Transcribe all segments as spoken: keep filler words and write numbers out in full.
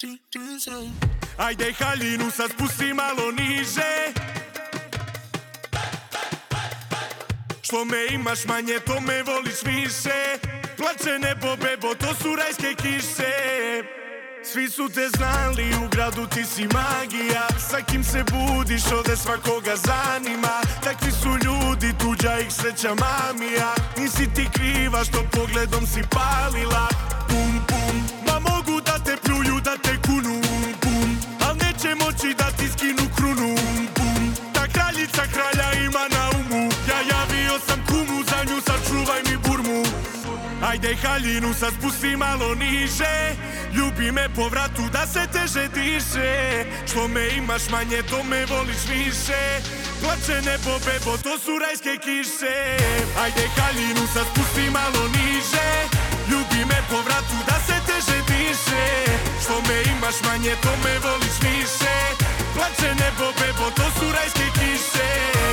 Ajde haljinu sad spusti malo niže. Što me imaš manje, to me voliš više. Plače nebo, bebo, to su rajske kiše. Svi su te znali, u gradu ti si magija. Sa kim se budiš, ovde svakoga zanima. Takvi su ljudi, tuđa ih sreća mamija. Nisi ti kriva što pogledom si palila. Pum, pum, ma mogu da te pljuju, da te kunu. Pum, al neće moći da ti skinu krunu. Pum, ta kraljica kralja ima na umu. Ja javio sam kumu, za nju sačuvaj mi burmu. Ajde haljinu sad spusti malo niže. Ljubi me po vratu da se teže diše. Što me imaš manje, to me voliš više. Plače nebo, bebo, to su rajske kiše. Ajde haljinu sad spusti malo niže. Ljubi me po vratu da se teže diše. Što me imaš manje, to me voliš više. Plače nebo, bebo, to su rajske kiše.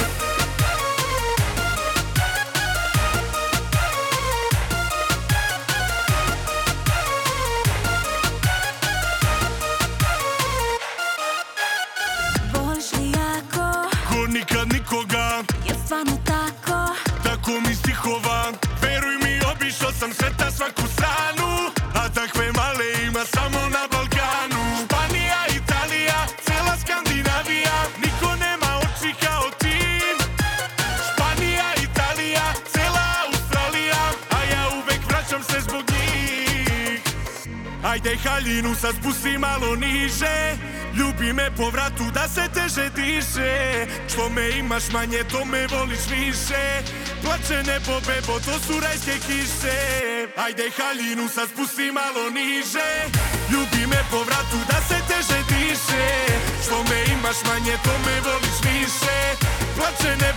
Nikad nikoga, je stvarno tako, tako mi stihova. Veruj mi, obišao sam sveta svaku stranu, a takve male ima samo na Balkanu. Španija, Italija, cela Skandinavija, niko nema oči kao ti. Španija, Italija, cela Australija, a ja uvek vraćam se zbog njih. Ajde haljinu sad spusti malo niže. Ljubi me po vratu da se teže diše. Što me imaš manje, to me voliš više. Plače nebo, bebo, to su rajske kiše. Ajde haljinu sad spusti malo niže. Ljubi me po vratu da se teže diše. Što me imaš manje, to me voliš više. Plače nebo